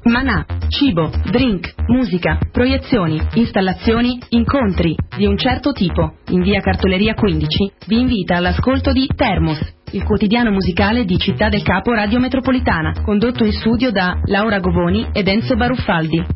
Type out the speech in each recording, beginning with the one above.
Manà, cibo, drink, musica, proiezioni, installazioni, incontri di un certo tipo. In via Cartoleria 15 vi invita all'ascolto di Termos, il quotidiano musicale di Città del Capo Radio Metropolitana, condotto in studio da Laura Govoni ed Enzo Baruffaldi.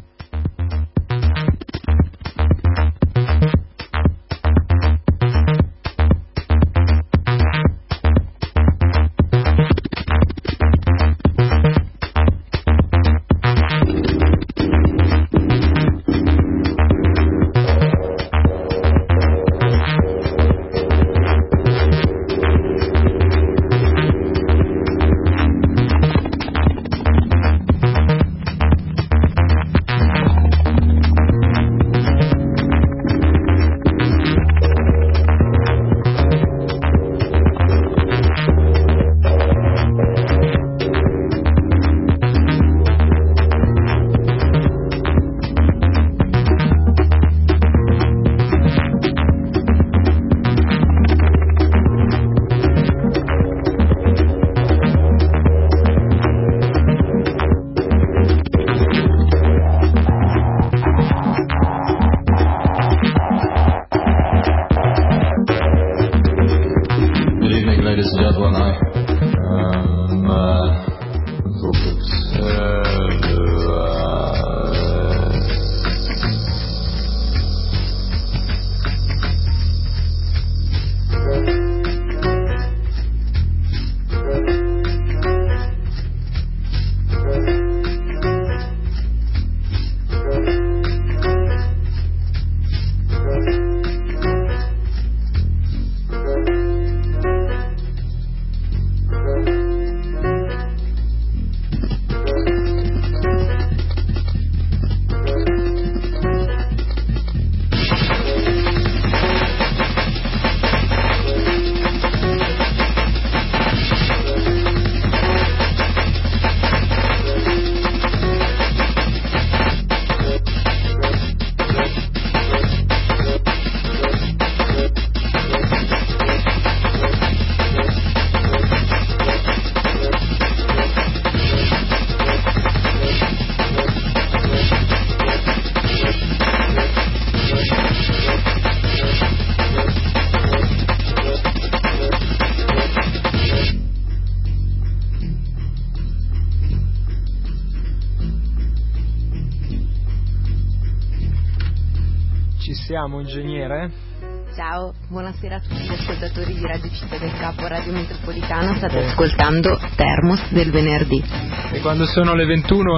Siamo, ingegnere? Ciao, buonasera a tutti gli ascoltatori di Radio Città del Capo, Radio Metropolitana. State ascoltando Termos del venerdì. E quando sono le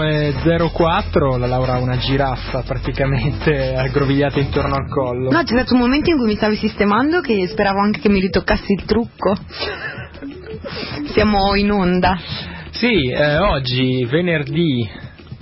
21:04 la Laura ha una giraffa praticamente aggrovigliata intorno al collo. No, c'è stato un momento in cui mi stavi sistemando che speravo anche che mi ritoccassi il trucco. Siamo in onda. Sì, oggi venerdì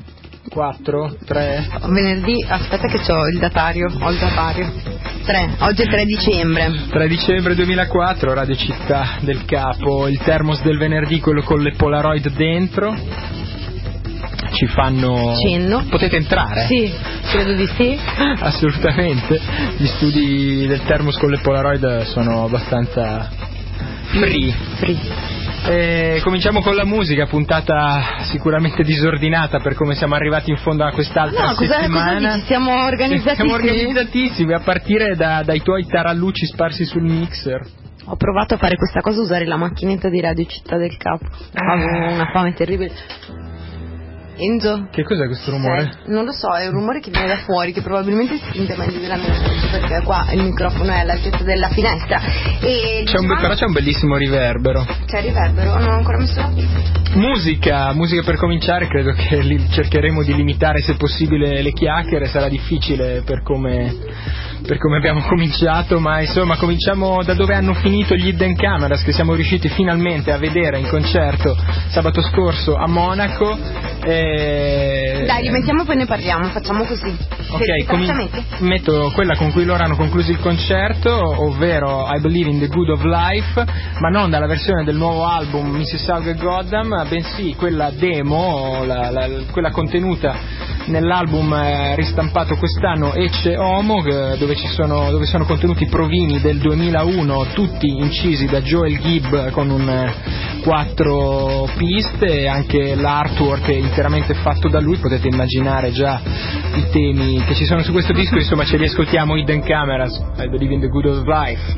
3 venerdì, aspetta che ho il datario 3, oggi è 3 dicembre 2004, Radio Città del Capo, il Termos del venerdì, quello con le Polaroid dentro. Ci fanno cenno. Potete entrare? Sì, credo di sì. Assolutamente. Gli studi del Termos con le Polaroid sono abbastanza free. Cominciamo con la musica, puntata sicuramente disordinata per come siamo arrivati in fondo a quest'altra settimana. Cosa siamo organizzatissimi a partire dai tuoi tarallucci sparsi sul mixer. Ho provato a fare questa cosa, usare la macchinetta di Radio Città del Capo. Avevo una fame terribile. Enzo? Che cos'è questo rumore? Non lo so, è un rumore che viene da fuori, che probabilmente si sente meglio della mia voce, perché qua il microfono è all'altezza della finestra. E però c'è un bellissimo riverbero. C'è il riverbero? Non ho ancora messo la musica per cominciare. Credo che cercheremo di limitare se possibile le chiacchiere, sarà difficile per come abbiamo cominciato, ma insomma cominciamo da dove hanno finito gli Hidden Cameras, che siamo riusciti finalmente a vedere in concerto sabato scorso a Monaco. Dai, li mettiamo, poi ne parliamo, facciamo così. Ok, metto quella con cui loro hanno concluso il concerto, ovvero I Believe in the Good of Life, ma non dalla versione del nuovo album Mississauga e Goddam, bensì quella demo, quella contenuta nell'album ristampato quest'anno Ecce Homo, dove sono contenuti provini del 2001, tutti incisi da Joel Gibb con un 4 piste, anche l'artwork è interamente fatto da lui, potete immaginare già i temi che ci sono su questo disco, insomma ce li ascoltiamo. Hidden Cameras, I Believe in the Good of Life.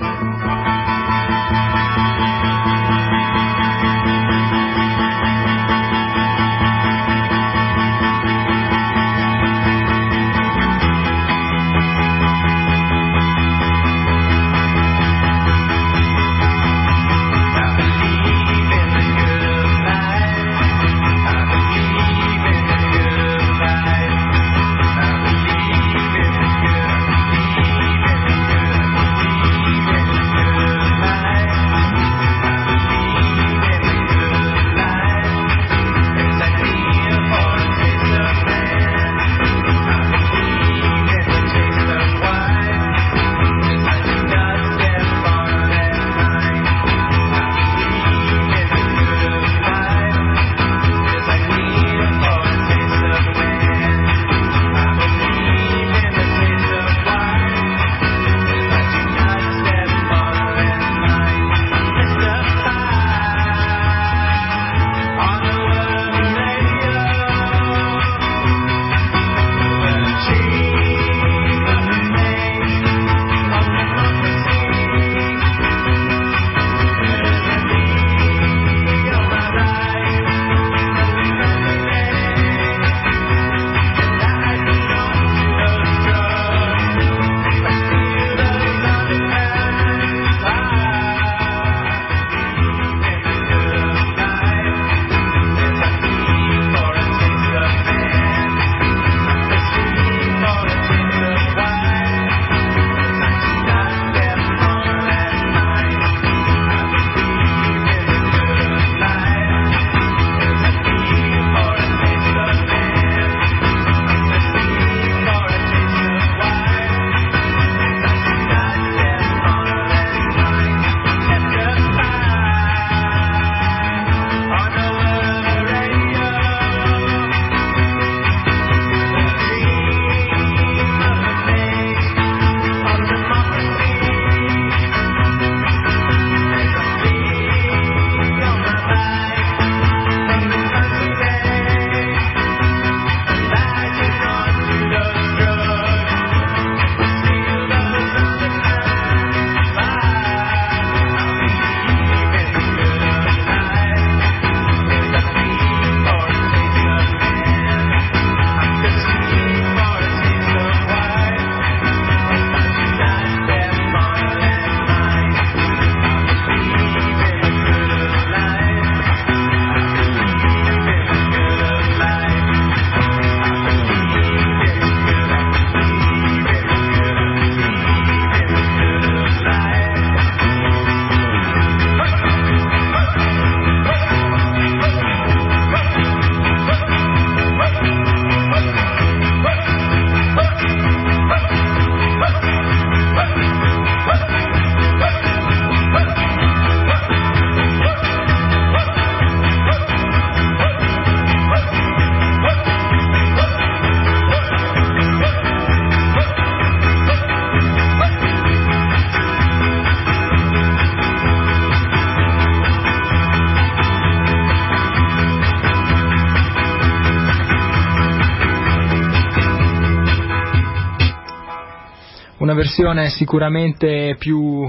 una versione sicuramente più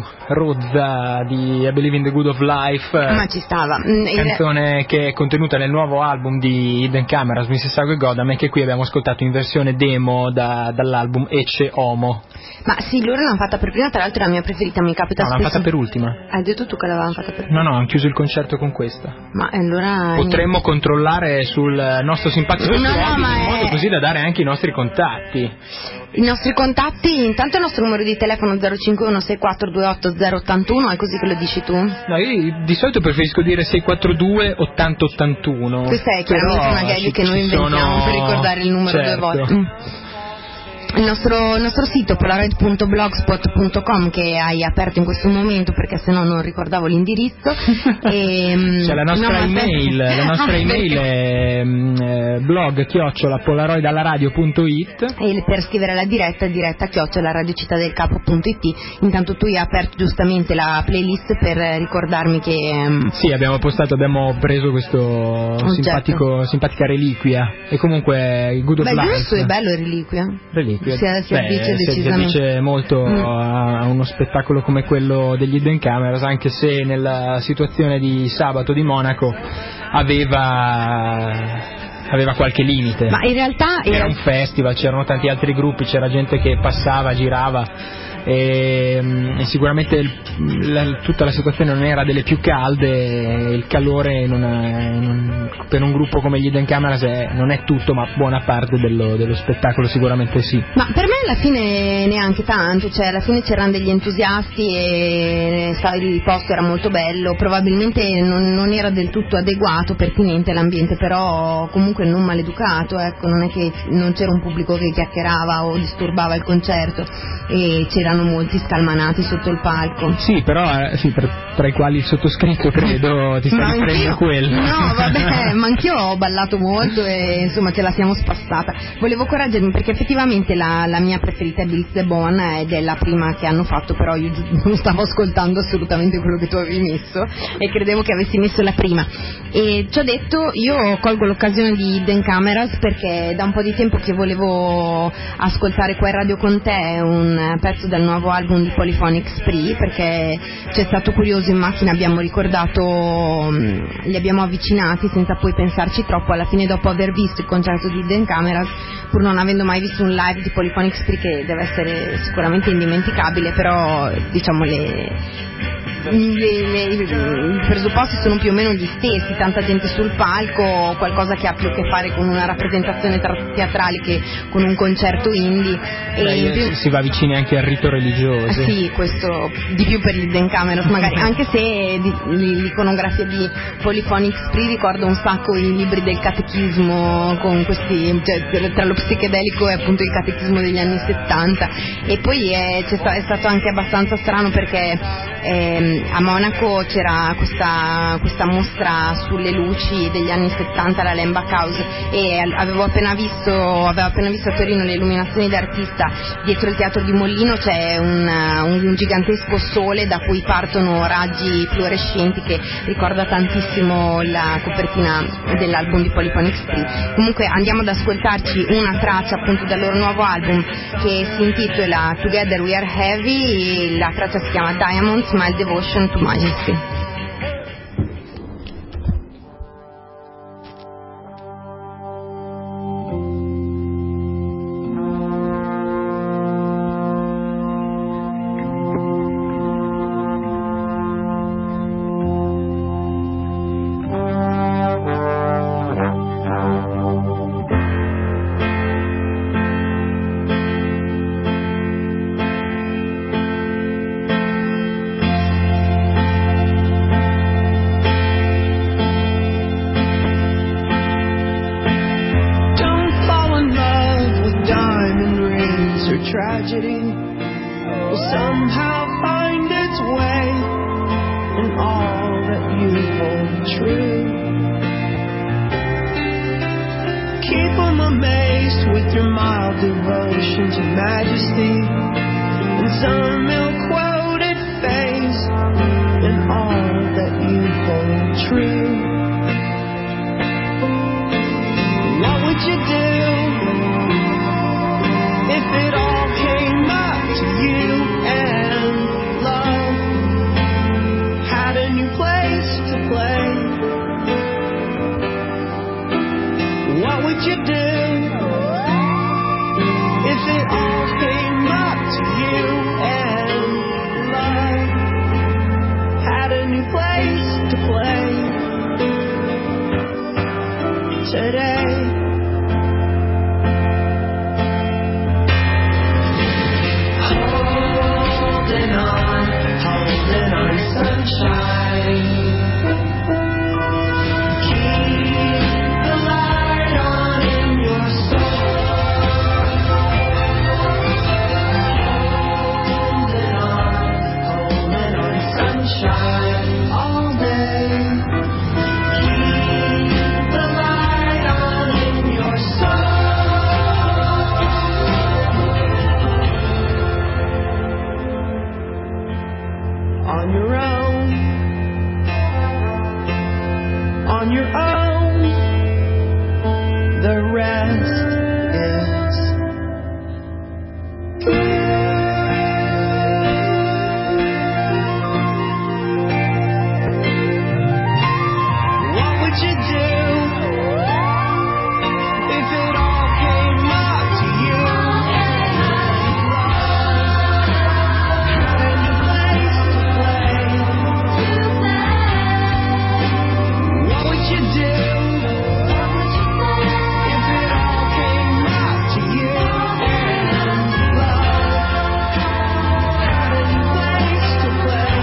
rozza di I Believe in the Good of Life, ma ci stava. Canzone che è contenuta nel nuovo album di Hidden Cameras, Mississauga e Gotham, e che qui abbiamo ascoltato in versione demo dall'album Ecce Homo. Ma sì, loro l'hanno fatta per prima, tra l'altro è la mia preferita, mi capita spesso. No, l'hanno fatta per ultima. Hai detto tu che l'avevano fatta per prima? No, hanno chiuso il concerto con questa. Ma allora... Potremmo controllare sul nostro simpatico in modo così da dare anche i nostri contatti. I nostri contatti, intanto il nostro numero di telefono 051-6428-081, è così che lo dici tu? No, io di solito preferisco dire 642-8081. Questa è chiaramente una gag che noi inventiamo per ricordare il numero due volte. il nostro sito polaroid.blogspot.com, che hai aperto in questo momento perché sennò non ricordavo l'indirizzo. C'è la nostra email è blog@polaroidallaradio.it, e per scrivere la diretta @radiocittadelcapo.it. Intanto tu hai aperto giustamente la playlist per ricordarmi che sì, abbiamo preso questo simpatica reliquia, e comunque Good of Life. Giusto, è bello Reliquia. Si addice molto a uno spettacolo come quello degli Hidden Cameras, anche se nella situazione di sabato di Monaco aveva qualche limite. Ma in realtà era un festival, c'erano tanti altri gruppi, c'era gente che passava, girava, e sicuramente tutta la situazione non era delle più calde, il calore per un gruppo come gli Hidden Cameras non è tutto, ma buona parte dello spettacolo sicuramente sì. Ma per me alla fine neanche tanto, cioè alla fine c'erano degli entusiasti e il posto era molto bello, probabilmente non era del tutto adeguato, pertinente all'ambiente, però comunque non maleducato, ecco, non è che non c'era un pubblico che chiacchierava o disturbava il concerto, e c'erano molti scalmanati sotto il palco. Sì, però tra i quali il sottoscritto, credo ti stai riferendo a quello. No, vabbè, ma anch'io ho ballato molto e insomma ce la siamo spassata. Volevo correggermi perché effettivamente la mia preferita è Bills the Bone, ed è la prima che hanno fatto, però io non stavo ascoltando assolutamente quello che tu avevi messo e credevo che avessi messo la prima. E ci ho detto, io colgo l'occasione di Hidden Cameras perché da un po' di tempo che volevo ascoltare qua in radio con te un pezzo del nuovo album di Polyphonic Spree, perché c'è stato curioso in macchina, abbiamo ricordato, li abbiamo avvicinati senza poi pensarci troppo. Alla fine, dopo aver visto il concerto di Hidden Cameras, pur non avendo mai visto un live di Polyphonic Spree, che deve essere sicuramente indimenticabile, però diciamo i presupposti sono più o meno gli stessi, tanta gente sul palco, qualcosa che ha più a che fare con una rappresentazione teatrale che con un concerto indie. Si va vicini anche al rito religioso. Sì, questo di più per gli Hidden Cameras magari, anche se l'iconografia di Polyphonic Spree ricorda un sacco i libri del catechismo, con questi, cioè, tra lo psichedelico e appunto il catechismo degli anni 70. E poi è stato anche abbastanza strano perché a Monaco c'era questa mostra sulle luci degli anni 70, la Lembach House, e aveva appena visto a Torino le illuminazioni d'artista. Dietro il teatro di Mollino c'è un gigantesco sole da cui partono raggi fluorescenti, che ricorda tantissimo la copertina dell'album di Polyphonic Spree. Comunque andiamo ad ascoltarci una traccia appunto dal loro nuovo album che si intitola Together We Are Heavy, la traccia si chiama Diamonds, My Devotion to Majesty. sunshine all day. Keep the light on in your soul. On your own, on your own, the rest is what would you do if it all came up to you? Had a new place to play. What would you do if it all came up to you? Love had a new place to play.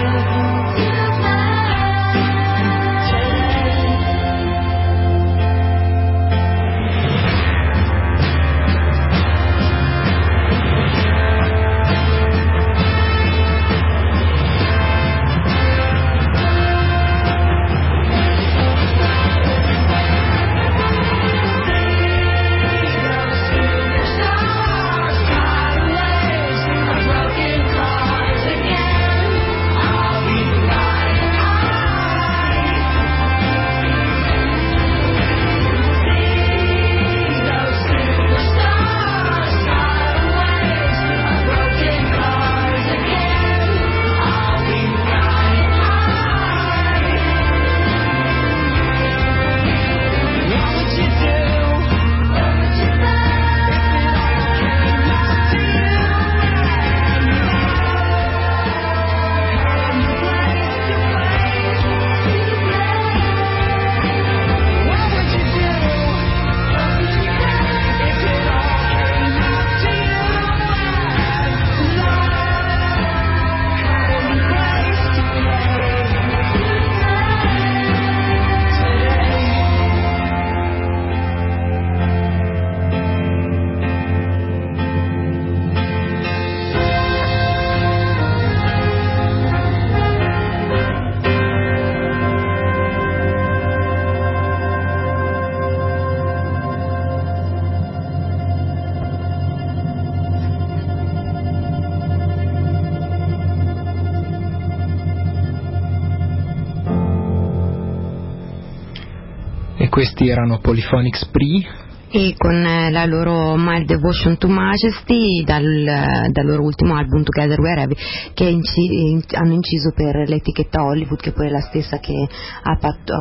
E questi erano Polyphonic Spree. E con la loro Mild Devotion to Majesty dal loro ultimo album Together We Are Heavy, che hanno inciso per l'etichetta Hollywood, che poi è la stessa che ha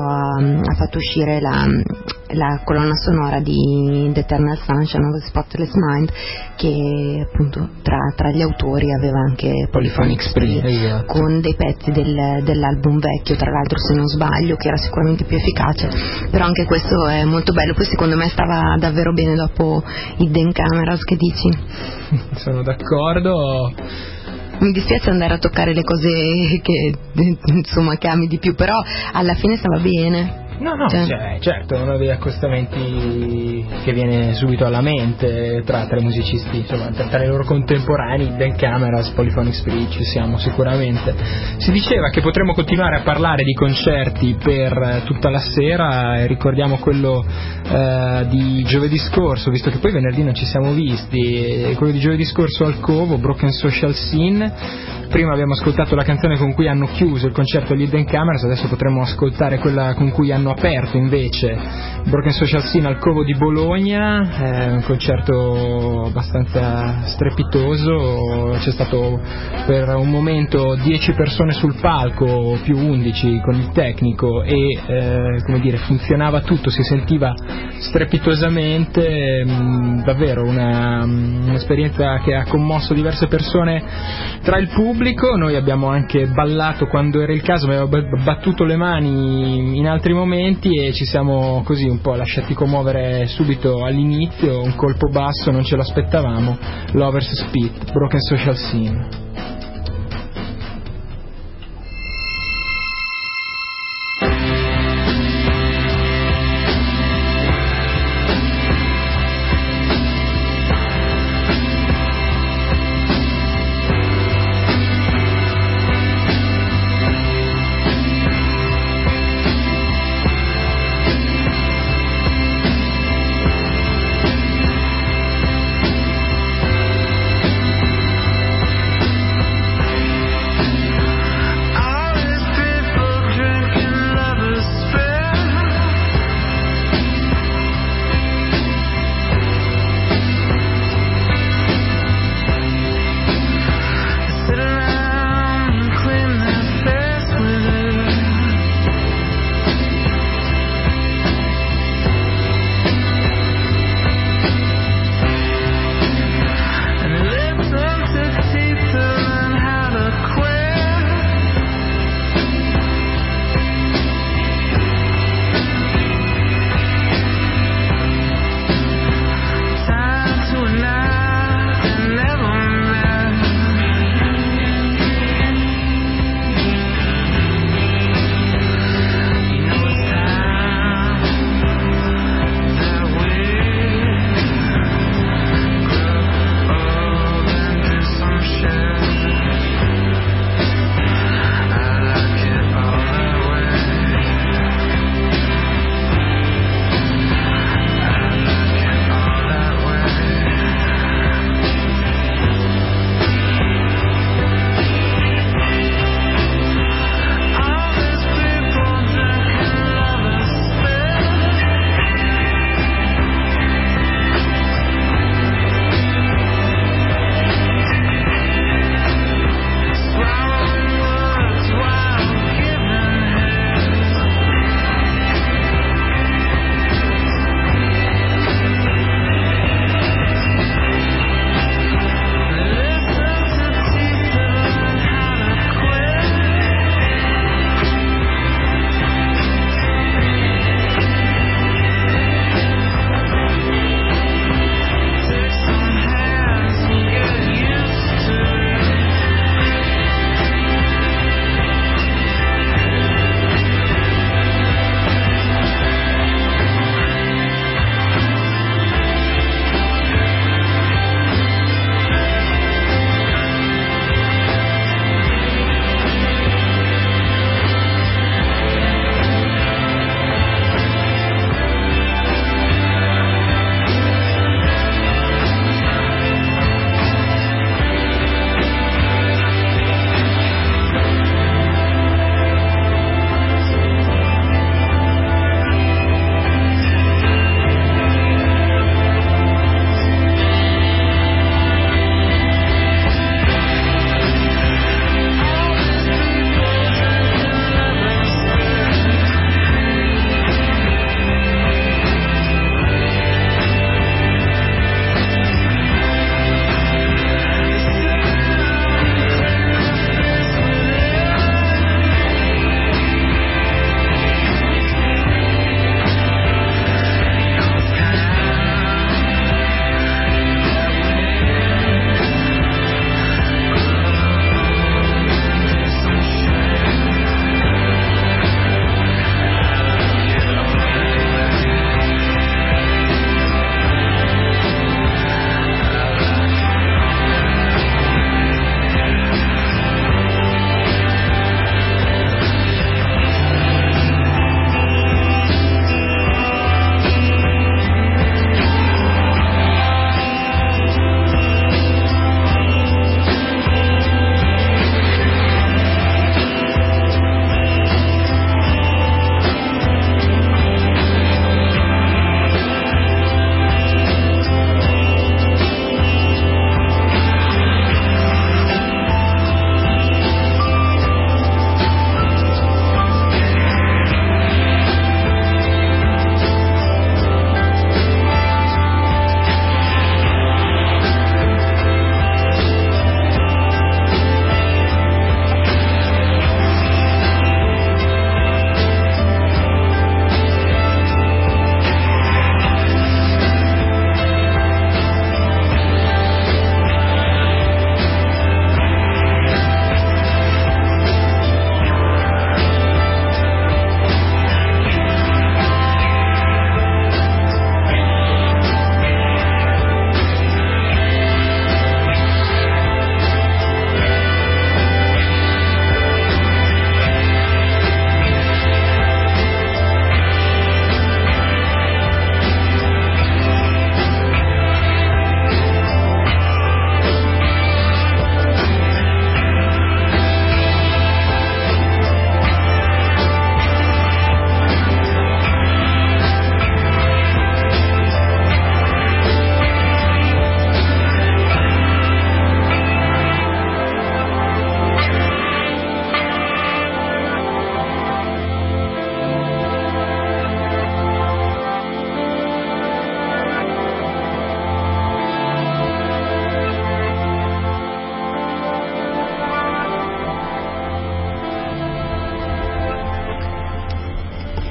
fatto uscire la colonna sonora di The Eternal Sunshine of the Spotless Mind, che appunto tra gli autori aveva anche Polyphonic Spree, esatto, con dei pezzi dell'album vecchio, tra l'altro, se non sbaglio, che era sicuramente più efficace, però anche questo è molto bello. Poi secondo me stava davvero bene dopo Hidden Cameras, che dici? Sono d'accordo. Mi dispiace andare a toccare le cose che insomma che ami di più, però alla fine stava bene. No, certo, uno degli accostamenti che viene subito alla mente tra i musicisti, insomma, tra i loro contemporanei, Hidden Cameras, Polyphonic Spree, ci siamo sicuramente. Si diceva che potremmo continuare a parlare di concerti per tutta la sera, e ricordiamo quello di giovedì scorso, visto che poi venerdì non ci siamo visti, quello di giovedì scorso al Covo, Broken Social Scene. Prima abbiamo ascoltato la canzone con cui hanno chiuso il concerto agli Hidden Cameras, adesso potremmo ascoltare quella con cui hanno aperto invece Broken Social Scene al Covo di Bologna, un concerto abbastanza strepitoso. C'è stato per un momento 10 persone sul palco più 11 con il tecnico e come dire, funzionava tutto, si sentiva strepitosamente, davvero un'esperienza che ha commosso diverse persone tra il pubblico. Noi abbiamo anche ballato quando era il caso, abbiamo battuto le mani in altri momenti e ci siamo così un po' lasciati commuovere subito all'inizio, un colpo basso, non ce l'aspettavamo. Lovers Spit, Broken Social Scene.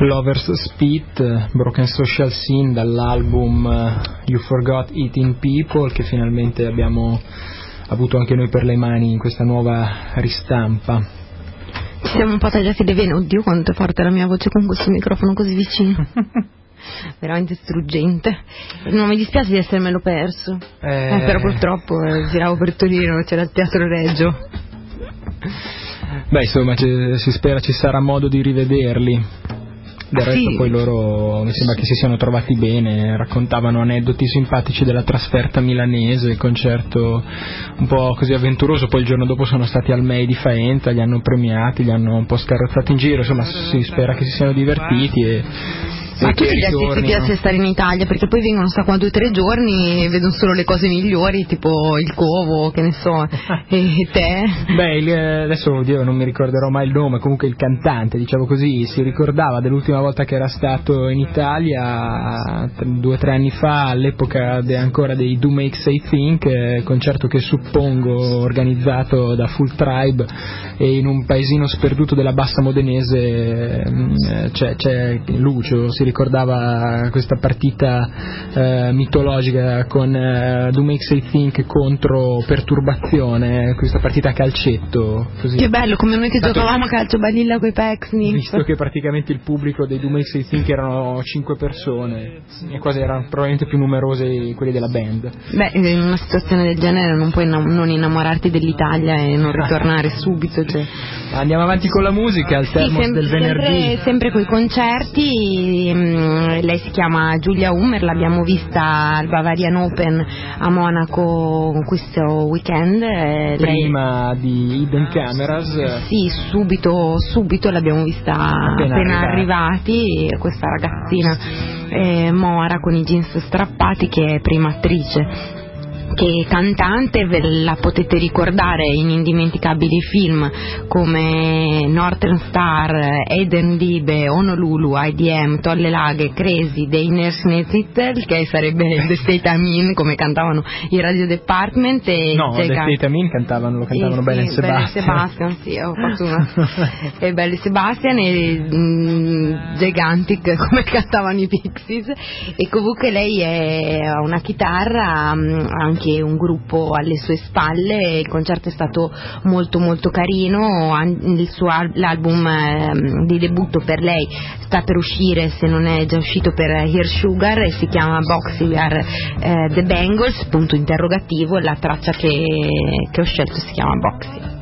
Lovers Spit, Broken Social Scene, dall'album You Forgot Eating People, che finalmente abbiamo avuto anche noi per le mani in questa nuova ristampa. Ci siamo un po' tagliati le vene. Oddio, quanto è forte la mia voce con questo microfono così vicino. Veramente struggente. Non mi dispiace di essermelo perso, però purtroppo giravo per Torino, c'era il Teatro Reggio. Beh, insomma, si spera ci sarà modo di rivederli. Del resto sì. Poi loro mi sembra che si siano trovati bene, raccontavano aneddoti simpatici della trasferta milanese, concerto un po' così avventuroso. Poi il giorno dopo sono stati al MEI di Faenza, li hanno premiati, li hanno un po' scarrozzati in giro, insomma si spera che si siano divertiti e Ma a tutti gli artisti piace stare in Italia, perché poi vengono qua 2 o 3 giorni e vedono solo le cose migliori, tipo il Covo, che ne so, e te. Beh, adesso oddio, non mi ricorderò mai il nome, comunque il cantante, diciamo così, si ricordava dell'ultima volta che era stato in Italia 2 o 3 anni fa, all'epoca ancora dei Do Make Say Think, concerto che suppongo organizzato da Full Tribe, e in un paesino sperduto della Bassa Modenese c'è Lucio, si ricordava questa partita mitologica con Do Make Say Think contro Perturbazione, questa partita a calcetto così. Che bello, come noi che giocavamo a calcio balilla coi Pecksniff. Visto che praticamente il pubblico dei Do Make Say Think erano 5 persone e quasi erano probabilmente più numerose quelli della band. Beh, in una situazione del genere non puoi non innamorarti dell'Italia e non ritornare subito, cioè. Andiamo avanti con la musica al Termos del venerdì. Sempre coi concerti. Lei si chiama Giulia Hummer, l'abbiamo vista al Bavarian Open a Monaco questo weekend. Prima di Hidden Cameras. Sì, subito l'abbiamo vista appena arrivati. Questa ragazzina mora con i jeans strappati, che è prima attrice, che cantante, ve la potete ricordare in indimenticabili film come Northern Star, Eden Dibe, Honolulu, IDM, Tolle Laghe, Crazy, Dei Nersnezittel, che sarebbe The State I'm In, come cantavano i Radio Department, e no, The State I'm In lo cantavano Belle Sebastian, sì, ho fatto una e Belle Sebastian e Gigantic, come cantavano i Pixies. E comunque lei ha una chitarra, anche un gruppo alle sue spalle. Il concerto è stato molto molto carino. L'album di debutto per lei sta per uscire, se non è già uscito, per Here Sugar, e si chiama Boxy We Are The Bangles, punto interrogativo. La traccia che ho scelto si chiama Boxy.